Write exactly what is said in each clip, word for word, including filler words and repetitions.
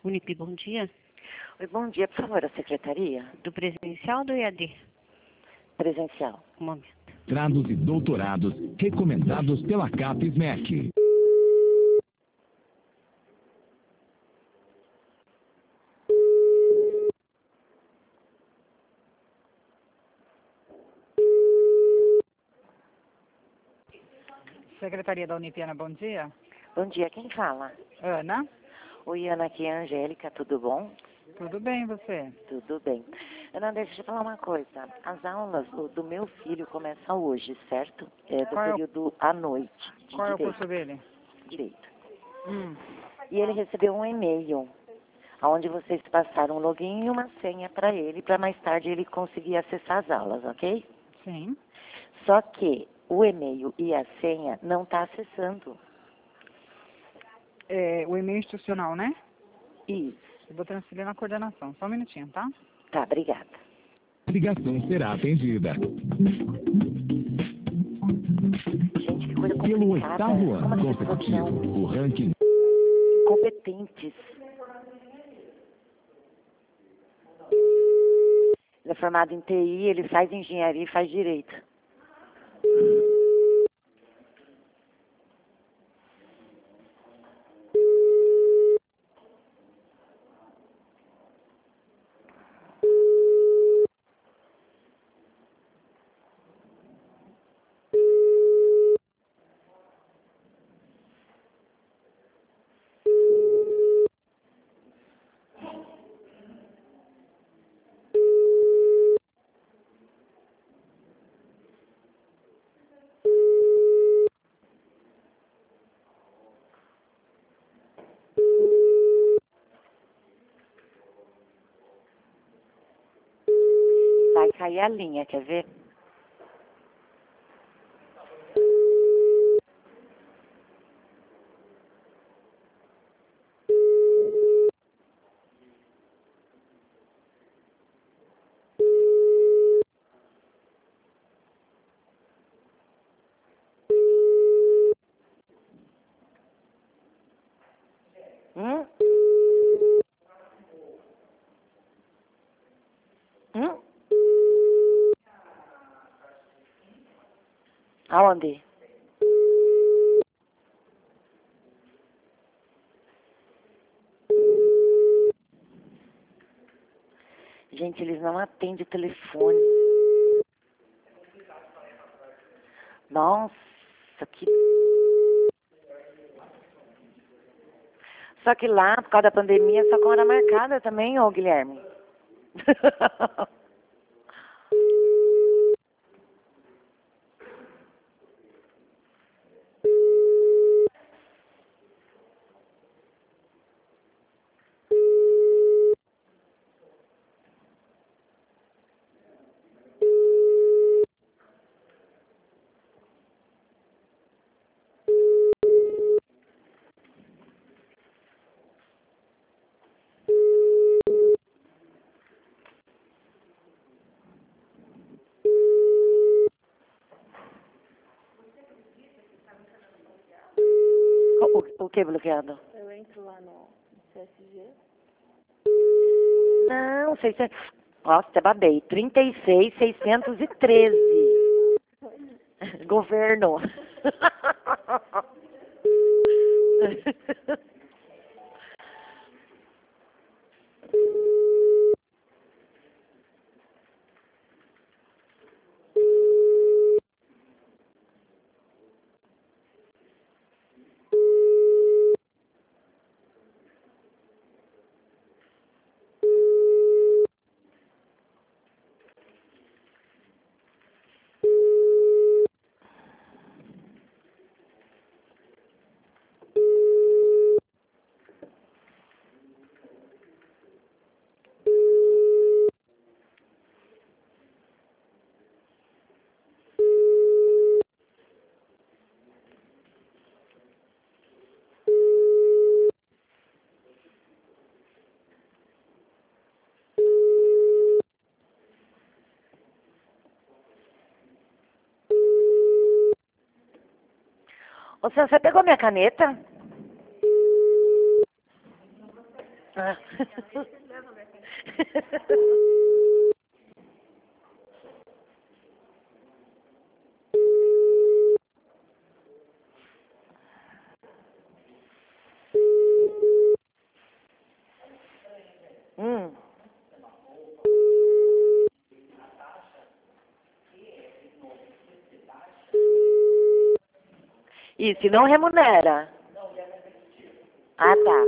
Unip, bom dia. Oi, bom dia, por favor, a secretaria? Do presencial ou do E A D? Presencial. Um momento. Mestrados e doutorados recomendados pela CAPES-MEC. Secretaria da Unipiana, bom dia. Bom dia, quem fala? Ana, Oi, Ana, aqui é a Angélica, tudo bom? tudo bem você? Tudo bem. Ana, deixa eu te falar uma coisa. As aulas do, do meu filho começam hoje, certo? É do Qual é o- período à noite, de Qual é o direito. curso dele? direito. Hum, E ele recebeu um e-mail, onde vocês passaram um login e uma senha para ele, para mais tarde ele conseguir acessar as aulas, ok? sim. Só que o e-mail e a senha não está acessando. É, o e-mail institucional, né? Isso. Eu vou transferir na coordenação. Só um minutinho, tá? Tá, obrigada. A ligação será atendida. Gente, que coisa complicada. Pelo oitavo Como ano as pessoas consecutivo, são o ranking incompetentes. Ele é formado em T I, ele faz engenharia e faz direito. Vai cair a linha, quer ver? Hum? Hum? Aonde? Gente, eles não atendem o telefone. Nossa, que... Só que lá, por causa da pandemia, só com hora marcada também, ô Guilherme. O, o que bloqueado? Eu entro lá no C S G. Não, seiscentos... Nossa, até babei. trinta e seis, seiscentos e treze. Governo. Ô, Sam, você pegou minha caneta? Ah. hum. E se não remunera? Ah, tá.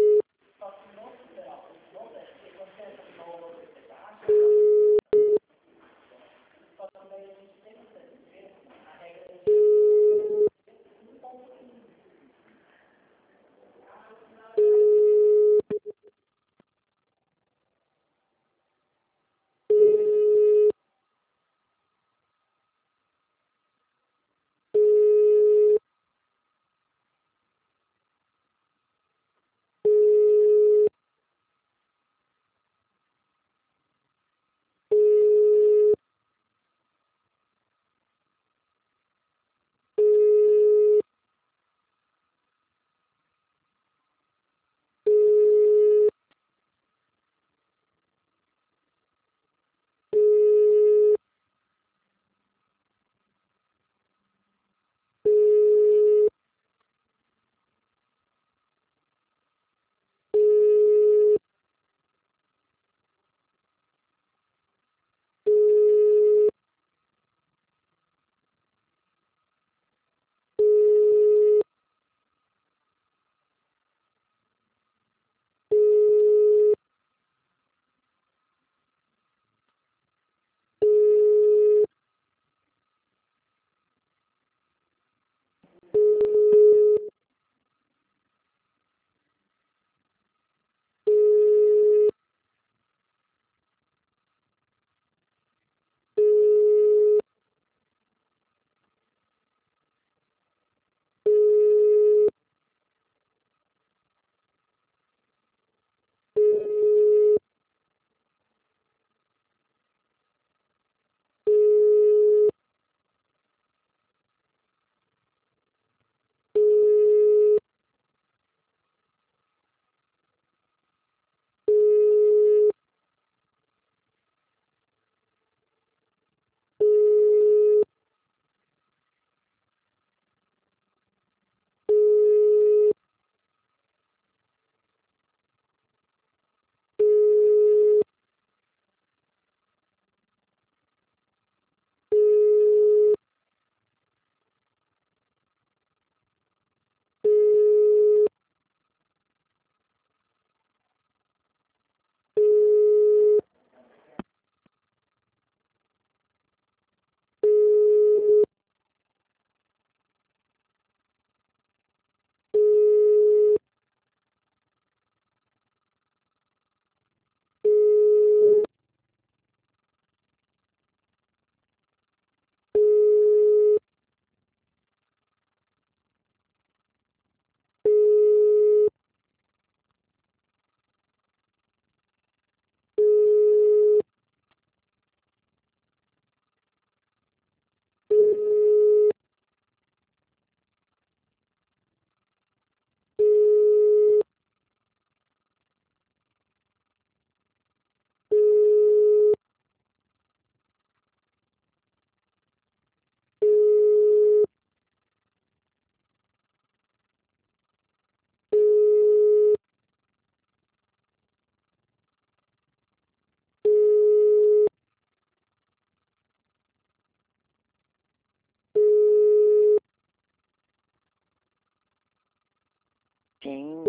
Sim.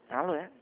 Alô, é?